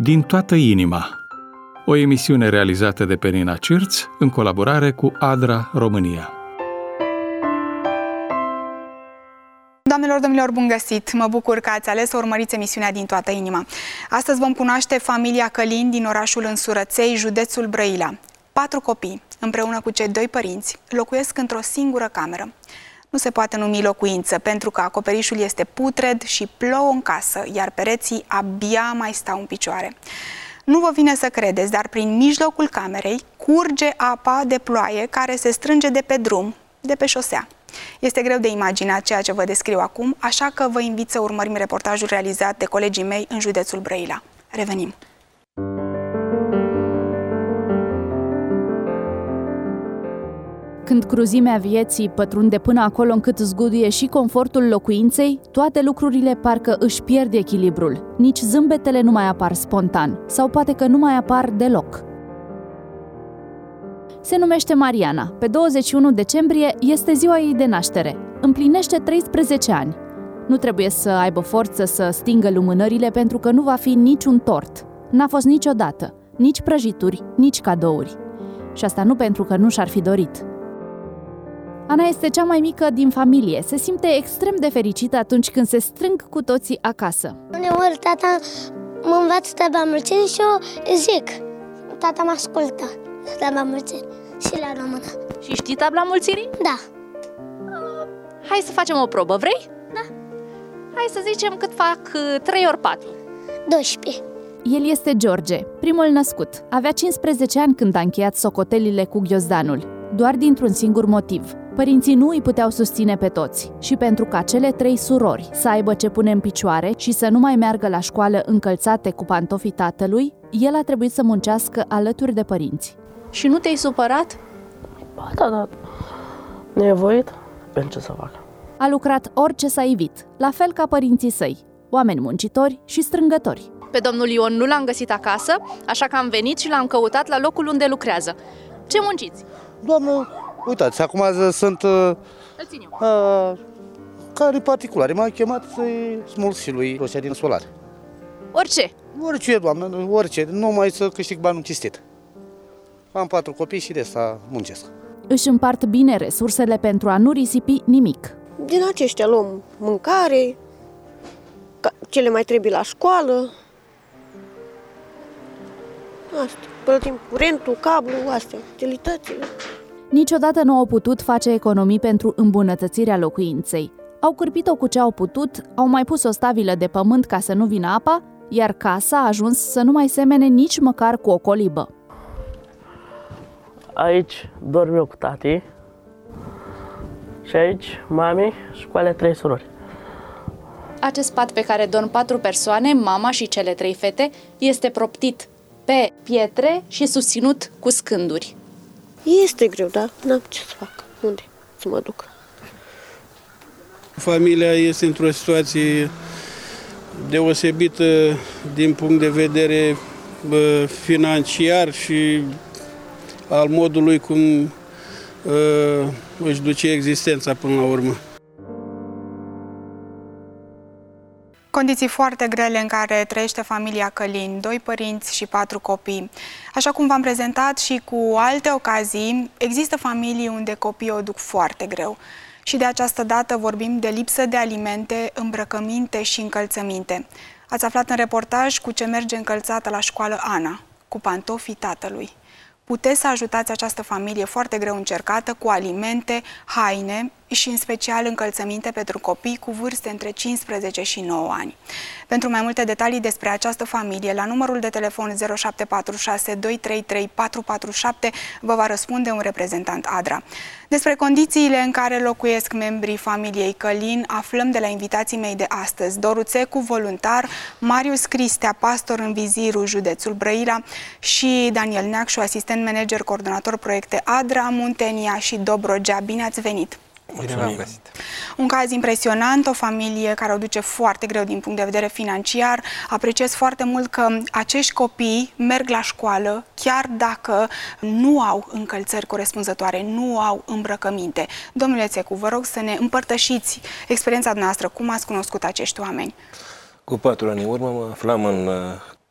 din toată inima. O emisiune realizată de Penina Cirț în colaborare cu ADRA România. Doamnelor, domnilor, bun găsit! Mă bucur că ați ales să urmăriți emisiunea Din toată inima. Astăzi vom cunoaște familia Călin din orașul Însurăței, județul Brăila. 4 copii, împreună cu cei 2 părinți, locuiesc într-o singură cameră. Nu se poate numi locuință, pentru că acoperișul este putred și plouă în casă, iar pereții abia mai stau în picioare. Nu vă vine să credeți, dar prin mijlocul camerei curge apa de ploaie care se strânge de pe drum, de pe șosea. Este greu de imaginat ceea ce vă descriu acum, așa că vă invit să urmărim reportajul realizat de colegii mei în județul Brăila. Revenim! Când cruzimea vieții pătrunde până acolo încât zguduie și confortul locuinței, toate lucrurile parcă își pierd echilibrul. Nici zâmbetele nu mai apar spontan, sau poate că nu mai apar deloc. Se numește Mariana. Pe 21 decembrie este ziua ei de naștere. Împlinește 13 ani. Nu trebuie să aibă forță să stingă lumânările pentru că nu va fi niciun tort. N-a fost niciodată, nici prăjituri, nici cadouri. Și asta nu pentru că nu și-ar fi dorit. Ana este cea mai mică din familie. Se simte extrem de fericită atunci când se strâng cu toții acasă. Uneori tata mă învață tabla mulțimii și eu zic. Tata mă ascultă tabla mulțimii și la română. Și știi tabla mulțirii? Da. Hai să facem o probă, vrei? Da. Hai să zicem cât fac 3 ori 4. 12. El este George, primul născut. Avea 15 ani când a încheiat socotelile cu ghiozdanul. Doar dintr-un singur motiv. Părinții nu îi puteau susține pe toți și pentru ca cele 3 surori să aibă ce pune în picioare și să nu mai meargă la școală încălțate cu pantofii tatălui, el a trebuit să muncească alături de părinți. Și nu te-ai supărat? Da. Nevoit? Pentru ce să fac? A lucrat orice s-a ivit, la fel ca părinții săi, oameni muncitori și strângători. Pe domnul Ion nu l-am găsit acasă, așa că am venit și l-am căutat la locul unde lucrează. Ce munciți? Doamnă, uitați, acum sunt care particulare. M-a chemat să-i smulg și lui roșia din solar. Orice? Orice, doamnă, orice, numai să câștig banul cistit. Am 4 copii și de asta muncesc. Își împart bine resursele pentru a nu risipi nimic. Din aceștia luăm mâncare, ce le mai trebuie la școală. Asta, plătim curentul, cablu, astea, utilitățile. Niciodată nu au putut face economii pentru îmbunătățirea locuinței. Au cârpit-o cu ce au putut, au mai pus o stabilă de pământ ca să nu vină apa, iar casa a ajuns să nu mai semene nici măcar cu o colibă. Aici dorm eu cu tati și aici mami și cu ale 3 surori. Acest pat pe care dorm 4 persoane, mama și cele 3 fete, este proptit pe pietre și susținut cu scânduri. Este greu, da? N-am ce să fac. Unde să mă duc? Familia este într-o situație deosebită din punct de vedere financiar și al modului cum își duce existența până la urmă. Condiții foarte grele în care trăiește familia Călin, 2 părinți și 4 copii. Așa cum v-am prezentat și cu alte ocazii, există familii unde copiii o duc foarte greu. Și de această dată vorbim de lipsă de alimente, îmbrăcăminte și încălțăminte. Ați aflat în reportaj cu ce merge încălțată la școală Ana, cu pantofii tatălui. Puteți să ajutați această familie foarte greu încercată cu alimente, haine și în special încălțăminte pentru copii cu vârste între 15 și 9 ani. Pentru mai multe detalii despre această familie, la numărul de telefon 0746 233 447 vă va răspunde un reprezentant ADRA. Despre condițiile în care locuiesc membrii familiei Călin aflăm de la invitații mei de astăzi: Doru Țecu, voluntar, Marius Cristea, pastor în Viziru, județul Brăila, și Daniel Neacșu, asistent manager, coordonator proiecte ADRA, Muntenia și Dobrogea. Bine ați venit! Un caz impresionant, o familie care o duce foarte greu din punct de vedere financiar. Apreciez foarte mult că acești copii merg la școală chiar dacă nu au încălțări corespunzătoare, nu au îmbrăcăminte. Domnule Țecu, vă rog să ne împărtășiți experiența noastră. Cum ați cunoscut acești oameni? Cu 4 ani în urmă mă aflam în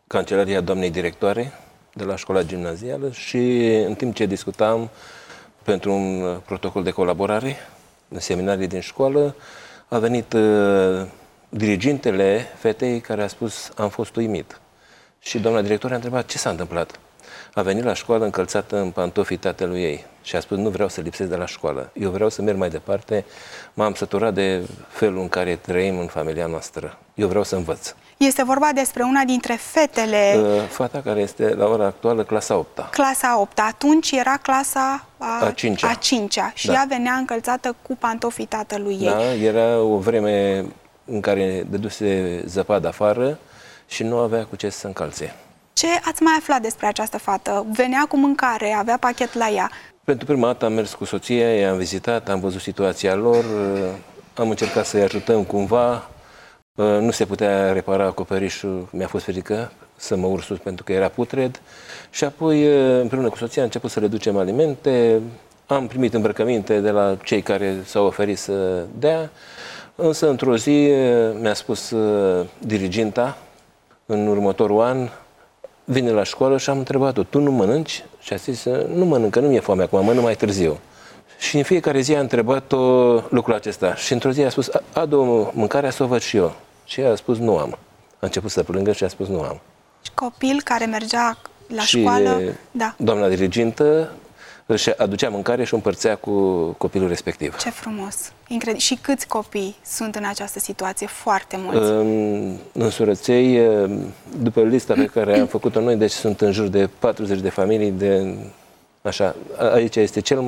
cancelaria doamnei directoare de la școala gimnazială și în timp ce discutam pentru un protocol de colaborare în seminarii din școală, a venit dirigintele fetei care a spus: am fost uimit. Și doamna directoare a întrebat ce s-a întâmplat. A venit la școală încălțată în pantofii tatălui ei și a spus: nu vreau să lipsesc de la școală, eu vreau să merg mai departe, m-am săturat de felul în care trăim în familia noastră, eu vreau să învăț. Este vorba despre una dintre fetele... Fata care este la ora actuală clasa 8-a. Clasa 8-a, atunci era clasa a 5-a. Și da. ea venea încălțată cu pantofii tatălui ei. Da, era o vreme în care dăduse zăpadă afară și nu avea cu ce să încalțe. Ce ați mai aflat despre această fată? Venea cu mâncare, avea pachet la ea. Pentru prima dată am mers cu soția, i-am vizitat, am văzut situația lor, am încercat să-i ajutăm cumva. Nu se putea repara acoperișul, mi-a fost frică să mă urc sus pentru că era putred. Și apoi, împreună cu soția, am început să le ducem alimente. Am primit îmbrăcăminte de la cei care s-au oferit să dea. Însă, într-o zi, mi-a spus diriginta, în următorul an, vine la școală și am întrebat-o: tu nu mănânci? Și a zis: nu mănânc, că nu mi-e foame acum, mănânc mai târziu. Și în fiecare zi a întrebat-o lucrul acesta. Și într-o zi a spus: adu mâncarea să o văd și eu. Și ea a spus: nu am. A început să plângă și a spus: nu am. Și copil care mergea la și școală, da. Doamna dirigintă își aducea mâncare și o împărțea cu copilul respectiv. Ce frumos! Incredibil. Și câți copii sunt în această situație? Foarte mulți. În Surăței, după lista pe care am făcut-o noi, deci sunt în jur de 40 de familii. Așa, aici este cel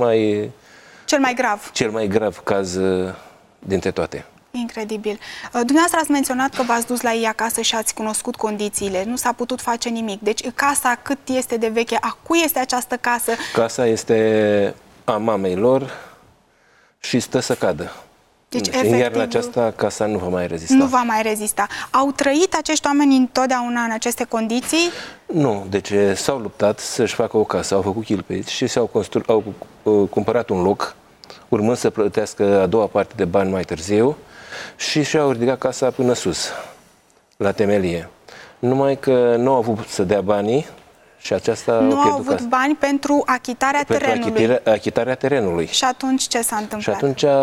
mai grav caz dintre toate. Incredibil. Dumneavoastră ați menționat că v-ați dus la ei acasă și ați cunoscut condițiile. Nu s-a putut face nimic. Deci casa cât este de veche? A cui este această casă? Casa este a mamei lor și stă să cadă. Deci, iar în aceasta casa nu va mai rezista. Nu va mai rezista. Au trăit acești oameni întotdeauna în aceste condiții? Nu. Deci s-au luptat să-și facă o casă. Au făcut chilpezi și au cumpărat un loc, urmând să plătească a doua parte de bani mai târziu, și și-au ridicat casa până sus, la temelie. Numai că nu au avut să dea banii și aceasta nu au avut bani pentru achitarea terenului. Achitarea terenului. Și atunci ce s-a întâmplat? Și atunci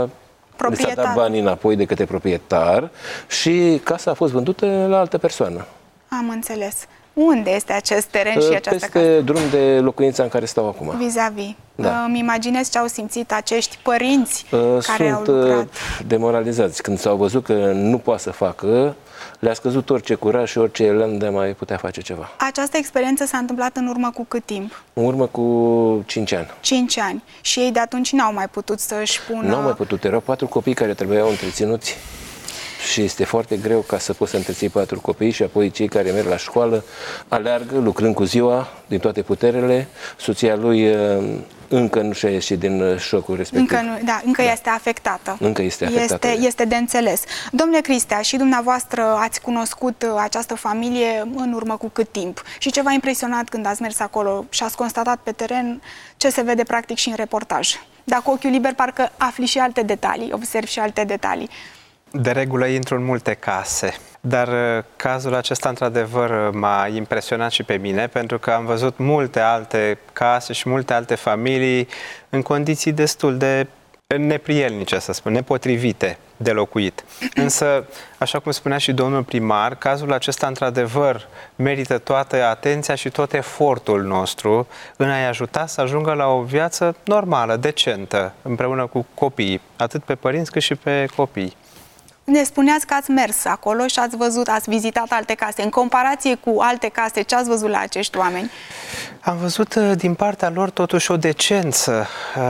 li s-a dat banii înapoi de către proprietar și casa a fost vândută la altă persoană. Am înțeles. Unde este acest teren și această casă? Peste drum de locuința în care stau acum. Vis-a-vis. Da. Îmi imaginez ce au simțit acești părinți care au lucrat. Sunt demoralizați. Când s-au văzut că nu poate să facă, le-a scăzut orice curaj și orice elan de a mai putea face ceva. Această experiență s-a întâmplat în urmă cu cât timp? În urmă cu 5 ani. 5 ani. Și ei de atunci n-au mai putut să-și pună... N-au mai putut. Erau 4 copii care trebuiau întreținuți. Și este foarte greu ca să poți să întreții 4 copii și apoi cei care merg la școală aleargă, lucrând cu ziua, din toate puterele. Soția lui încă nu și-a ieșit din șocul respectiv. Încă este afectată. Încă este afectată. Este de înțeles. Domnule Cristea, și dumneavoastră ați cunoscut această familie în urmă cu cât timp? Și ce v-a impresionat când ați mers acolo și ați constatat pe teren ce se vede practic și în reportaj? Dacă cu ochiul liber parcă afli și alte detalii, observi și alte detalii. De regulă intru în multe case, dar cazul acesta într-adevăr m-a impresionat și pe mine, pentru că am văzut multe alte case și multe alte familii în condiții destul de neprielnice, să spun, nepotrivite de locuit. Însă, așa cum spunea și domnul primar, cazul acesta într-adevăr merită toată atenția și tot efortul nostru în a-i ajuta să ajungă la o viață normală, decentă, împreună cu copiii, atât pe părinți cât și pe copii. Ne spuneați că ați mers acolo și ați văzut, ați vizitat alte case. În comparație cu alte case, ce ați văzut la acești oameni? Am văzut din partea lor totuși o decență,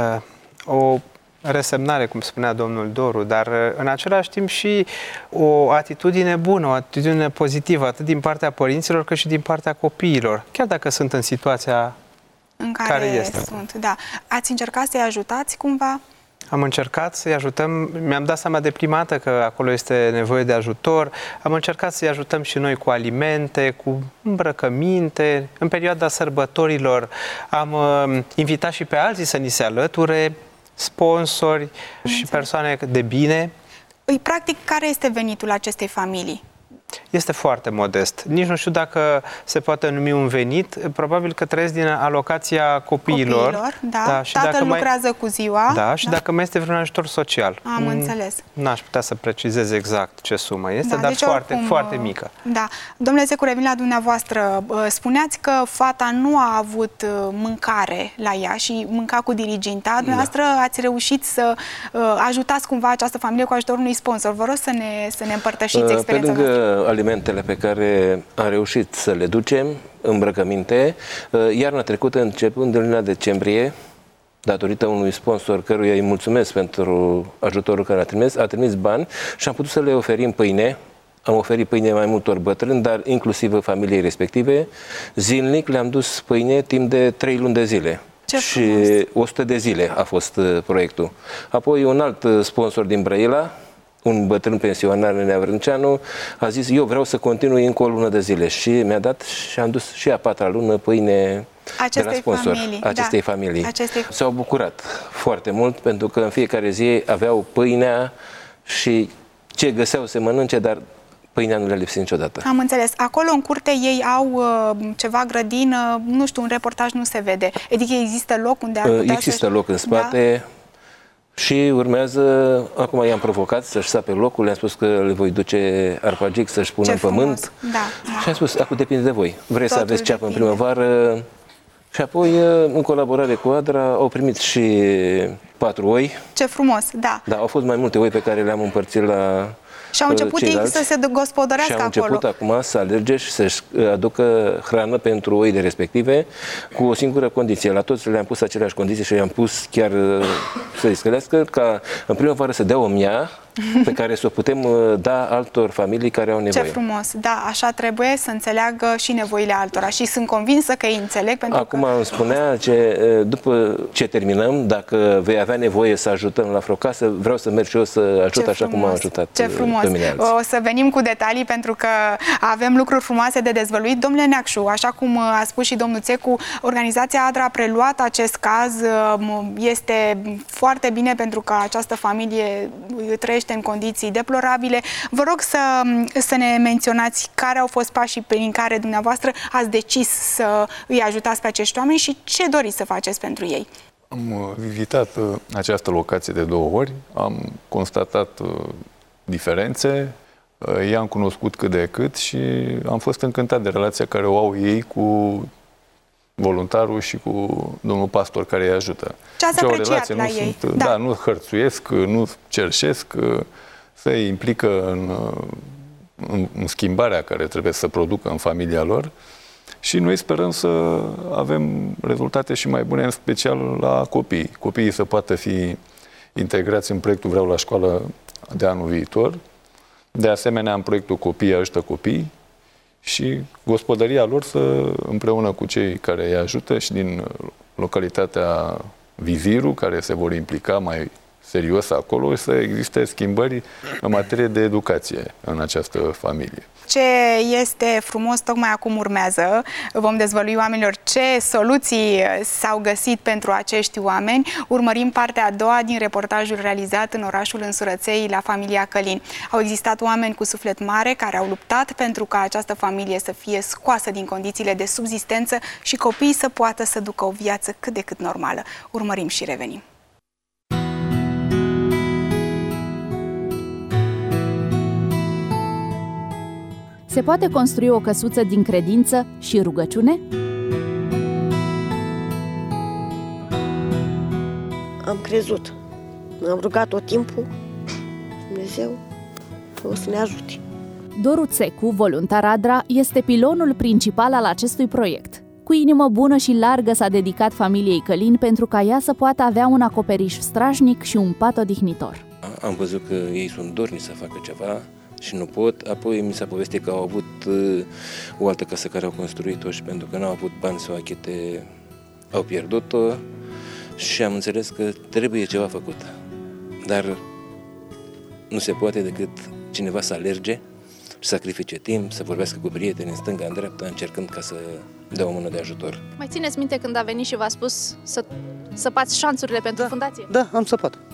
o resemnare, cum spunea domnul Doru, dar în același timp și o atitudine bună, o atitudine pozitivă, atât din partea părinților cât și din partea copiilor, chiar dacă sunt în situația în care sunt. Da. Ați încercat să-i ajutați cumva? Am încercat să-i ajutăm, mi-am dat seama de prima dată că acolo este nevoie de ajutor, am încercat să-i ajutăm și noi cu alimente, cu îmbrăcăminte. În perioada sărbătorilor am invitat și pe alții să ni se alăture, sponsori și persoane de bine. Practic, care este venitul acestei familii? este foarte modest. Nici nu știu dacă se poate numi un venit, probabil că trăiesc din alocația copiilor. Da. Și Tatăl lucrează cu ziua. Da, și dacă mai este vreun ajutor social. Am înțeles. N-aș putea să precizez exact ce sumă este, dar deci foarte mică. Da. Domnule Secu, revin la dumneavoastră. Spuneați că fata nu a avut mâncare la ea și mânca cu diriginta. Dumneavoastră ați reușit să ajutați cumva această familie cu ajutorul unui sponsor. Vă rog să ne împărtășiți experiența Pe lângă alimentele pe care am reușit să le ducem, îmbrăcăminte, iarna trecută, începând de luna decembrie, datorită unui sponsor căruia îi mulțumesc pentru ajutorul care a trimis bani și am putut să le oferim pâine. Am oferit pâine mai multor bătrâni, dar inclusiv familiei respective. Zilnic le-am dus pâine timp de 3 luni de zile. Și 100 de zile a fost proiectul. Apoi un alt sponsor din Brăila, un bătrân pensionar, Nenea Vrânceanu, a zis, eu vreau să continui încă o lună de zile și mi-a dat și am dus și a 4-a lună pâine de la sponsor acestei familii. S-au bucurat foarte mult pentru că în fiecare zi aveau pâinea și ce găseau să mănânce, dar pâinea nu le-a lipsit niciodată. Am înțeles. Acolo în curte ei au ceva grădină, nu știu, un reportaj nu se vede. Adică există loc unde ar putea există loc în spate. Da? Și urmează, acum i-am provocat să-și sape locul, le-am spus că le voi duce arpagic să-și pună în pământ. Și am spus, acum depinde de voi. Vrei să aveți ceapă în primăvară? Și apoi, în colaborare cu Adra, au primit și 4 oi. Ce frumos, da. Da, au fost mai multe oi pe care le-am împărțit la și au început ei să se gospodărească acolo. Și au început acum să alerge și să-și aducă hrană pentru oile respective, cu o singură condiție. La toți le-am pus aceleași condiții și le-am pus chiar să iscălească, ca în primăvară să dea o mia pe care să o putem da altor familii care au nevoie. Ce frumos! Da, așa trebuie să înțeleagă și nevoile altora și sunt convinsă că îi înțeleg. Pentru acum îmi spunea ce după ce terminăm, dacă vei avea nevoie să ajutăm la vreo casă, vreau să merg și eu să ajut așa cum am ajutat. Ce frumos! O să venim cu detalii pentru că avem lucruri frumoase de dezvăluit. Domnule Neacșu, așa cum a spus și domnul Țecu, organizația Adra a preluat acest caz. Este foarte bine pentru că această familie trăiește în condiții deplorabile. Vă rog să ne menționați care au fost pașii prin care dumneavoastră ați decis să îi ajutați pe acești oameni și ce doriți să faceți pentru ei. Am vizitat această locație de 2 ori, am constatat diferențe, i-am cunoscut cât de cât și am fost încântat de relația care o au ei cu voluntarul și cu domnul pastor care îi ajută. Ce ați apreciat la ei? Da, nu hărțuiesc, nu cerșesc, se implică în schimbarea care trebuie să producă în familia lor și noi sperăm să avem rezultate și mai bune, în special la copii. Copiii să poată fi integrați în proiectul Vreau la școală de anul viitor. De asemenea, în proiectul Copii ajută copii și gospodăria lor să, împreună cu cei care îi ajută și din localitatea Viziru, care se vor implica mai serios acolo, să existe schimbări în materie de educație în această familie. Ce este frumos tocmai acum urmează. Vom dezvălui oamenilor ce soluții s-au găsit pentru acești oameni. Urmărim partea a doua din reportajul realizat în orașul Însurăței la familia Călin. Au existat oameni cu suflet mare care au luptat pentru ca această familie să fie scoasă din condițiile de subzistență și copiii să poată să ducă o viață cât de cât normală. Urmărim și revenim. Se poate construi o căsuță din credință și rugăciune? Am crezut. Am rugat tot timpul. Dumnezeu o să ne ajute. Doru Țecu, voluntar Adra, este pilonul principal al acestui proiect. Cu inimă bună și largă s-a dedicat familiei Călin pentru ca ea să poată avea un acoperiș strașnic și un pat odihnitor. Am văzut că ei sunt dorni să facă ceva și nu pot. Apoi mi s-a povestit că au avut o altă casă care au construit-o și pentru că n-au avut bani să o achite, au pierdut-o și am înțeles că trebuie ceva făcut. Dar nu se poate decât cineva să alerge, să sacrifice timp, să vorbească cu prieteni în stânga, în dreapta, încercând ca să dea o mână de ajutor. Mai țineți minte când a venit și v-a spus să săpați șanțurile pentru fundație? Da, am săpat.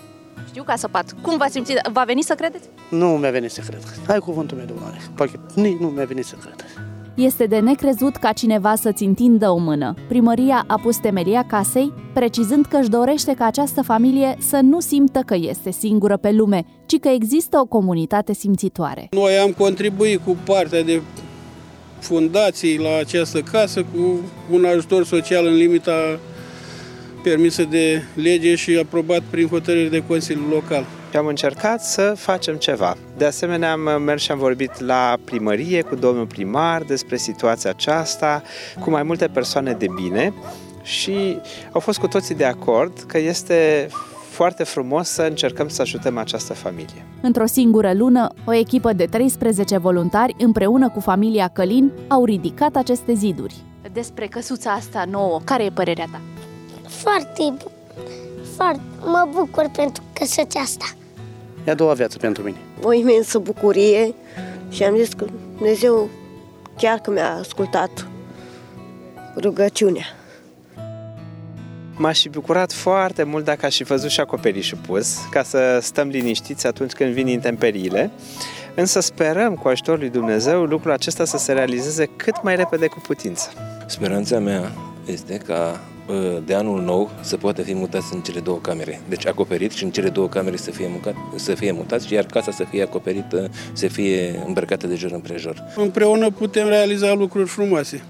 Știu că a săpat. Cum v-ați simțit? V-a venit să credeți? Nu mi-a venit să cred. Hai cuvântul meu de onoare. Nici nu mi-a venit să cred. Este de necrezut ca cineva să-ți întindă o mână. Primăria a pus temelia casei, precizând că își dorește ca această familie să nu simtă că este singură pe lume, ci că există o comunitate simțitoare. Noi am contribuit cu partea de fundații la această casă cu un ajutor social în limita permisă de lege și aprobat prin hotărâri de Consiliul Local. Și am încercat să facem ceva. De asemenea, am mers și am vorbit la primărie cu domnul primar despre situația aceasta, cu mai multe persoane de bine și au fost cu toții de acord că este foarte frumos să încercăm să ajutăm această familie. Într-o singură lună, o echipă de 13 voluntari, împreună cu familia Călin, au ridicat aceste ziduri. Despre căsuța asta nouă, care e părerea ta? Foarte, mă bucur pentru căsuța asta. E a doua viață pentru mine. O imensă bucurie și am zis că Dumnezeu chiar că mi-a ascultat rugăciunea. M-aș fi bucurat foarte mult dacă aș fi văzut și acoperișul pus, ca să stăm liniștiți atunci când vin intemperiile, însă sperăm cu ajutorul lui Dumnezeu lucrul acesta să se realizeze cât mai repede cu putință. Speranța mea este ca de anul nou să poată fi mutați în cele două camere. Deci acoperit și în cele două camere să fie mutați, iar casa să fie acoperită, să fie îmbrăcată de jur împrejur. Împreună putem realiza lucruri frumoase.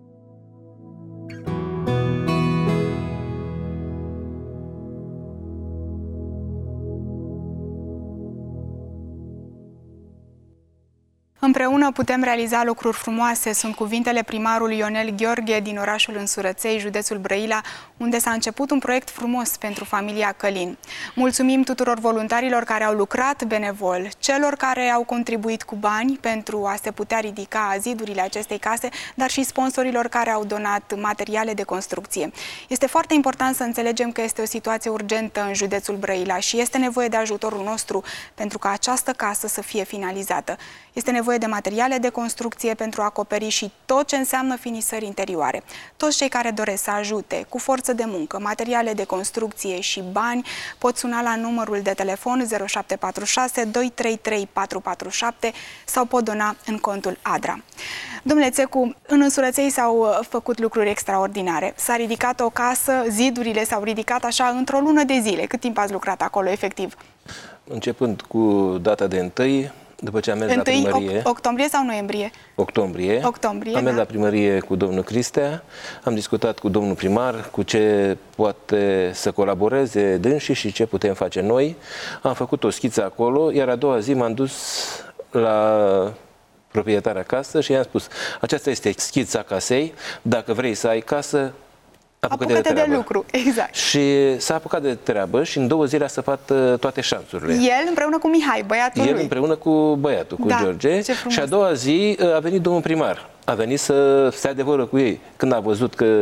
Împreună putem realiza lucruri frumoase, sunt cuvintele primarului Ionel Gheorghe din orașul Însurăței, județul Brăila, unde s-a început un proiect frumos pentru familia Călin. Mulțumim tuturor voluntarilor care au lucrat benevol, celor care au contribuit cu bani pentru a se putea ridica zidurile acestei case, dar și sponsorilor care au donat materiale de construcție. Este foarte important să înțelegem că este o situație urgentă în județul Brăila și este nevoie de ajutorul nostru pentru ca această casă să fie finalizată. Este nevoie de materiale de construcție pentru a acoperi și tot ce înseamnă finisări interioare. Toți cei care doresc să ajute cu forță de muncă, materiale de construcție și bani pot suna la numărul de telefon 0746 233 447 sau pot dona în contul ADRA. Domnule Țecu, în Însurăței s-au făcut lucruri extraordinare. S-a ridicat o casă, zidurile s-au ridicat așa într-o lună de zile. Cât timp ați lucrat acolo, efectiv? Începând cu data de 1, după ce am mers la primărie... octombrie sau noiembrie? Octombrie. Am mers la primărie cu domnul Cristea, am discutat cu domnul primar cu ce poate să colaboreze dânsii și ce putem face noi. Am făcut o schiță acolo, iar a doua zi m-am dus la proprietarea casă și i-am spus: aceasta este schița casei, dacă vrei să ai casă, apucă-te de lucru, exact. Și s-a apucat de treabă și în 2 zile a săpat toate șanțurile. El împreună cu Mihai, băiatul lui. Împreună cu băiatul, cu George. Și a doua zi a venit domnul primar. A venit să stea de vorbă cu ei. Când a văzut că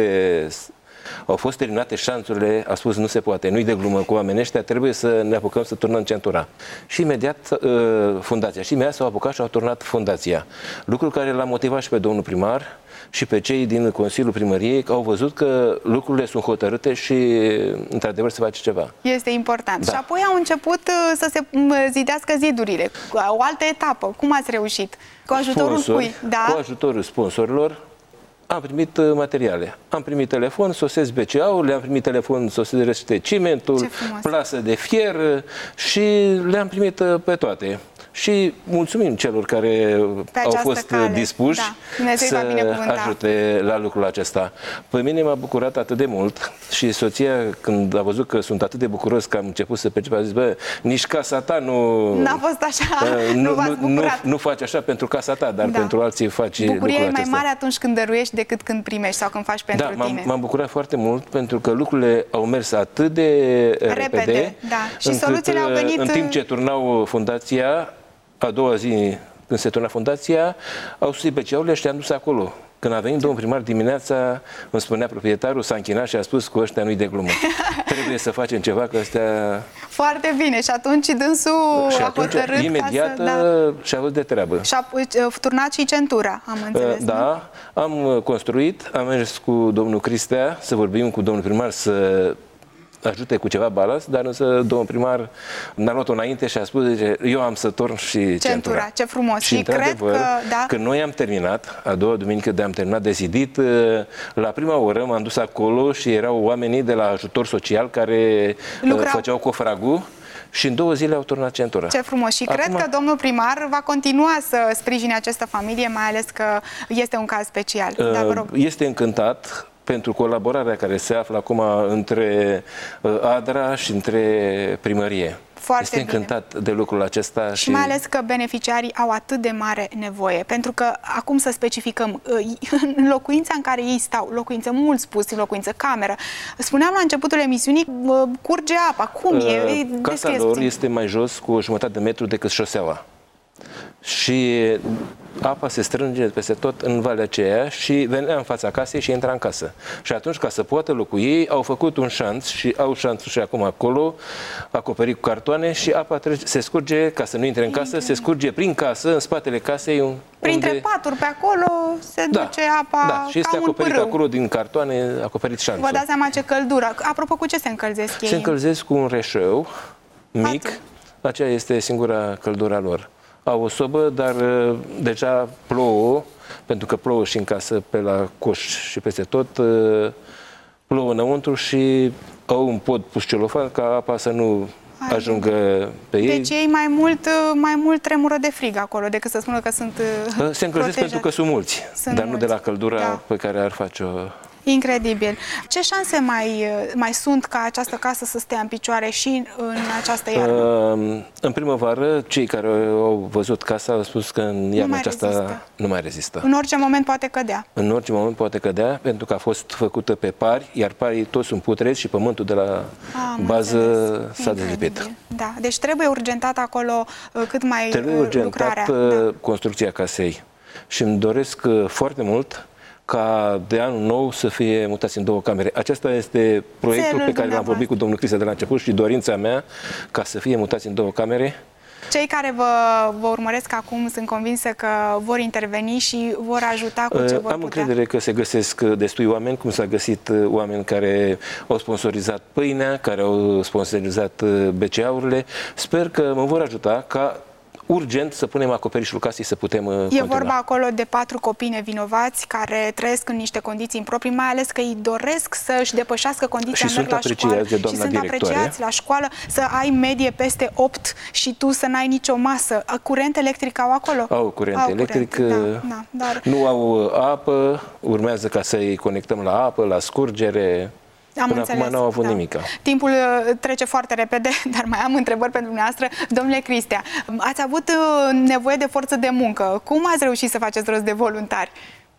au fost terminate șanțurile, a spus: nu se poate, nu-i de glumă cu oamenii ăștia, trebuie să ne apucăm să turnăm centura. Și imediat fundația. Și imediat s-au apucat și au turnat fundația. Lucru care l-a motivat și pe domnul primar și pe cei din Consiliul Primăriei, că au văzut că lucrurile sunt hotărâte și într-adevăr se face ceva. Este important. Da. Și apoi au început să se zidească zidurile. O altă etapă. Cum ați reușit? Cu ajutorul cui? Da? Cu ajutorul sponsorilor. Am primit materiale. Am primit telefon, sosesc BCA-urile, am primit telefon, sosesc cimentul, plasă de fier și le-am primit pe toate. Și mulțumim celor care au fost dispuși să ajute la lucrul acesta. Pe mine m-a bucurat atât de mult și soția, când a văzut că sunt atât de bucuros că am început să percep, a zis: bă, nici casa ta n-a fost așa, nu faci așa pentru casa ta, dar pentru alții faci lucrul acesta. Bucuria e mai mare atunci când dăruiești decât când primești sau când faci pentru tine. M-am bucurat foarte mult pentru că lucrurile au mers atât de repede și soluțiile au venit în timp ce turnau fundația. A doua zi, când se turna fundația, au susit BCA-urile și le-am dus acolo. Când a venit domnul primar dimineața, îmi spunea proprietarul, s-a închinat și a spus: cu ăștia nu-i de glumă. Trebuie să facem ceva, că ăstea... Foarte bine. Și atunci dânsul a hotărât imediat și-a văzut de treabă. Și-a turnat și centura, am înțeles. Da, am construit, am mers cu domnul Cristea să vorbim cu domnul primar să ajute cu ceva balast, dar însă domnul primar n-a luat-o înainte și a spus, zice, eu am să torn și centura. Ce frumos! Și cred că, da. Când noi am terminat, a doua duminică de am terminat de zidit, la prima oră m-am dus acolo și erau oamenii de la ajutor social care făceau cofragul. Și în 2 zile au turnat centura. Ce frumos! Și cred că domnul primar va continua să sprijine această familie, mai ales că este un caz special. Da, vă rog. Este încântat pentru colaborarea care se află acum între ADRA și între primărie. Foarte este încântat de lucrul acesta. Și mai ales că beneficiarii au atât de mare nevoie. Pentru că, acum să specificăm, în locuința în care ei stau, locuință mult spus, locuință, cameră, spuneam la începutul emisiunii, curge apa. Cum e? Casa lor este mai jos cu 1,5 de metru decât șoseaua. Și apa se strânge peste tot în valea aceea și venea în fața casei și intra în casă. Și atunci, ca să poată locui, au făcut un șanț și au șanțul și acum acolo, acoperit cu cartoane și apa se scurge, ca să nu intre în casă, se scurge prin casă, în spatele casei. Printre paturi pe acolo se duce apa. Da, și este acoperit acolo din cartoane, acoperit șanțul. Vă dați seama ce căldură. Apropo, cu ce se încălzesc ei? Se încălzesc cu un reșău mic, aceea este singura căldura lor. Au o sobă, dar deja plouă, pentru că plouă și în casă, pe la coș și peste tot, plouă înăuntru și au un pod pus celofan ca apa să nu ajungă pe ei. Deci ei mai mult tremură de frig acolo decât să spună că sunt se încălzesc pentru că sunt mulți, dar nu de la căldura pe care ar face-o. Incredibil. Ce șanse mai sunt ca această casă să stea în picioare și în această iarnă? În primăvară, cei care au văzut casa au spus că în iarna aceasta nu mai rezistă. În orice moment poate cădea. În orice moment poate cădea, pentru că a fost făcută pe pari, iar parii toți sunt putrezi și pământul de la bază s-a dezlipit. Da, deci trebuie urgentat acolo cât mai trebuie urgentat construcția casei. Și îmi doresc foarte mult ca de anul nou să fie mutați în 2 camere. Acesta este proiectul pe care l-am vorbit cu domnul Cristea de la început și dorința mea ca să fie mutați în 2 camere. Cei care vă urmăresc acum sunt convinsă că vor interveni și vor ajuta cu ce vor Am încredere că se găsesc destui oameni, cum s-a găsit oameni care au sponsorizat pâinea, care au sponsorizat BCA-urile. Sper că mă vor ajuta ca urgent să punem acoperișul casei să putem continua. Vorba acolo de 4 copii nevinovați care trăiesc în niște condiții improprii, mai ales că ei doresc să-și depășească condiția, și sunt apreciați de doamna directoare. Și sunt apreciați la școală, să ai medie peste 8 și tu să n-ai nicio masă. Curent electric au acolo? Au curent electric, dar nu au apă, urmează ca să-i conectăm la apă, la scurgere. Până acum n-au avut nimic. Timpul trece foarte repede, dar mai am întrebări pentru dumneavoastră. Domnule Cristea, ați avut nevoie de forță de muncă. Cum ați reușit să faceți rost de voluntari?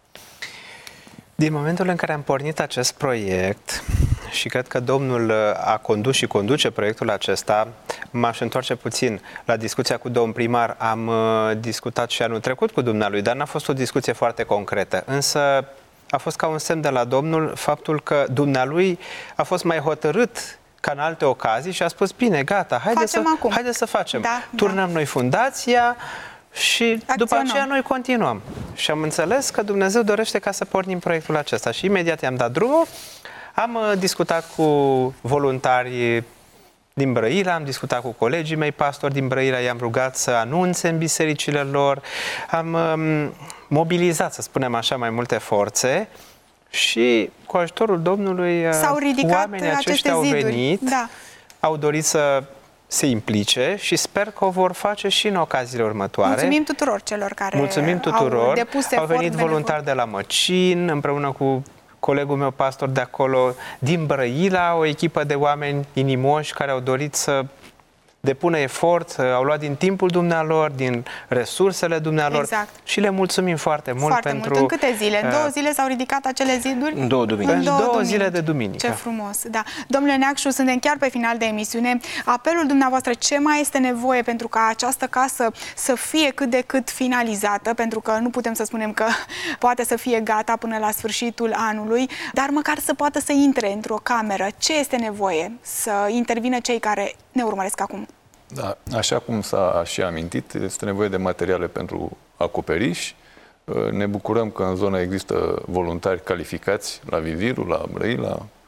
Din momentul în care am pornit acest proiect, și cred că domnul a condus și conduce proiectul acesta, m-aș întoarce puțin la discuția cu domnul primar. Am discutat și anul trecut cu dumnealui, dar n-a fost o discuție foarte concretă. Însă a fost ca un semn de la Domnul faptul că dumnealui a fost mai hotărât ca în alte ocazii și a spus, bine, gata, haideți să facem. Turnăm noi fundația și după aceea noi continuăm. Și am înțeles că Dumnezeu dorește ca să pornim proiectul acesta. Și imediat i-am dat drumul, am discutat cu voluntari din Brăila, am discutat cu colegii mei pastori din Brăila, i-am rugat să anunțe în bisericile lor, am mobilizat, să spunem așa, mai multe forțe și cu ajutorul Domnului oamenii aceștia au venit, au dorit să se implice și sper că o vor face și în ocaziile următoare. Mulțumim tuturor celor care au depus efort. Au venit voluntari de la Măcin, împreună cu colegul meu pastor de acolo, din Brăila, o echipă de oameni inimoși care au dorit să depună efort, au luat din timpul dumnealor, din resursele dumnealor și le mulțumim foarte mult pentru... În câte zile? În 2 zile s-au ridicat acele ziduri? În 2 duminici. În 2 zile de duminică. Ce frumos, da. Domnule Neacșu, suntem chiar pe final de emisiune. Apelul dumneavoastră, ce mai este nevoie pentru ca această casă să fie cât de cât finalizată, pentru că nu putem să spunem că poate să fie gata până la sfârșitul anului, dar măcar să poată să intre într-o cameră. Ce este nevoie să intervină cei care ne urmăresc acum? Da, așa cum s-a și amintit, este nevoie de materiale pentru acoperiș. Ne bucurăm că în zonă există voluntari calificați la Viviru, la Brăila,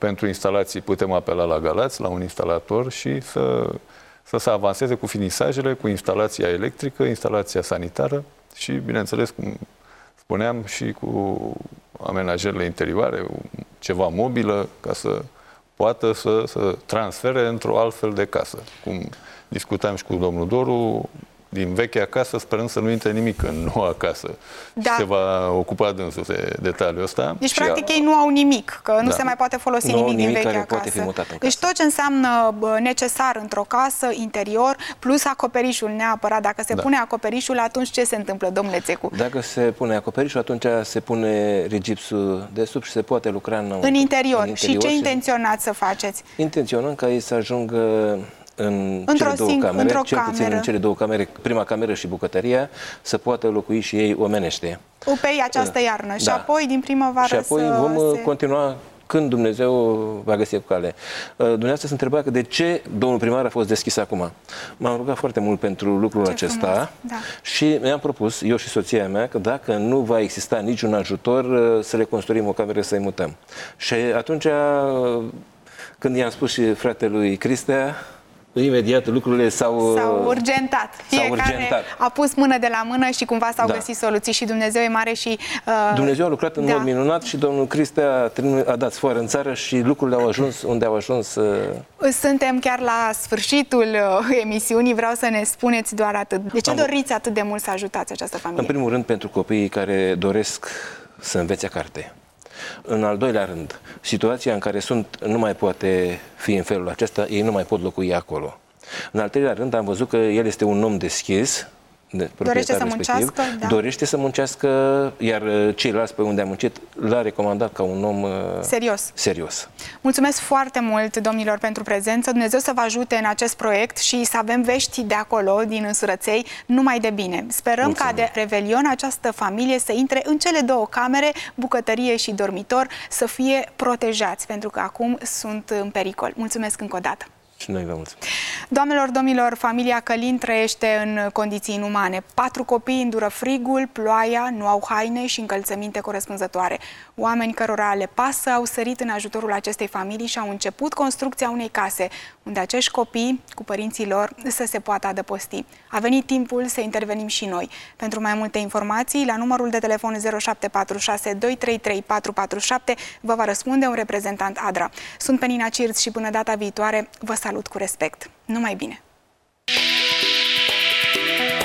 pentru instalații putem apela la Galați, la un instalator și să se avanseze cu finisajele, cu instalația electrică, instalația sanitară și, bineînțeles, cum spuneam, și cu amenajările interioare, ceva mobilă, ca să poată să transfere într-o altfel de casă. Cum discutam și cu domnul Doru, din vechea casă, sperăm să nu intre nimic în noua casă. Da. Și se va ocupa dânsul de detaliul ăsta. Deci, practic, ei nu au nimic, că nu se mai poate folosi nimic din vechea casă. Deci tot ce înseamnă necesar într-o casă, interior, plus acoperișul neapărat. Dacă se pune acoperișul, atunci ce se întâmplă, domnule Țecu? Dacă se pune acoperișul, atunci se pune rigipsul de sub și se poate lucra în interior. Și ce intenționați să faceți? Intenționăm ca ei să ajungă în cele două camere, cel puțin în cele două camere, prima cameră și bucătăria, să poată locui și ei omenește. Pe această iarnă și apoi din primăvară și apoi vom continua când Dumnezeu va găsi cale. Dumneavoastră se întreba că de ce domnul primar a fost deschis acum. M-am rugat foarte mult pentru lucrul acesta și mi-am propus, eu și soția mea, că dacă nu va exista niciun ajutor, să le construim o cameră, să-i mutăm. Și atunci, când i-am spus și fratelui Cristea, imediat lucrurile s-au urgentat. Fiecare a pus mână de la mână și cumva s-au găsit soluții și Dumnezeu e mare și... Dumnezeu a lucrat în mod minunat și domnul Cristea a dat sfoară în țară și lucrurile au ajuns unde au ajuns. Suntem chiar la sfârșitul emisiunii, vreau să ne spuneți doar atât. De ce doriți atât de mult să ajutați această familie? În primul rând pentru copiii care doresc să învețe carte. În al doilea rând, situația în care sunt nu mai poate fi în felul acesta, ei nu mai pot locui acolo. În al treilea rând, am văzut că el este un om deschis, dorește să muncească, dorește să muncească, iar ceilalți pe unde a muncit l-a recomandat ca un om serios. Mulțumesc foarte mult, domnilor, pentru prezență. Dumnezeu să vă ajute în acest proiect și să avem vești de acolo, din Însurăței, numai de bine. Sperăm ca de Revelion această familie să intre în cele două camere, bucătărie și dormitor, să fie protejați, pentru că acum sunt în pericol. Mulțumesc încă o dată. Și noi vă mulțumim. Doamnelor, domnilor, familia Călin trăiește în condiții inumane. 4 copii îndură frigul, ploaia, nu au haine și încălțăminte corespunzătoare. Oameni cărora le pasă au sărit în ajutorul acestei familii și au început construcția unei case, unde acești copii, cu părinții lor, să se poată adăposti. A venit timpul să intervenim și noi. Pentru mai multe informații, la numărul de telefon 0746 233 447 vă va răspunde un reprezentant ADRA. Sunt Penina Cirț și până data viitoare vă salut cu respect. Numai bine!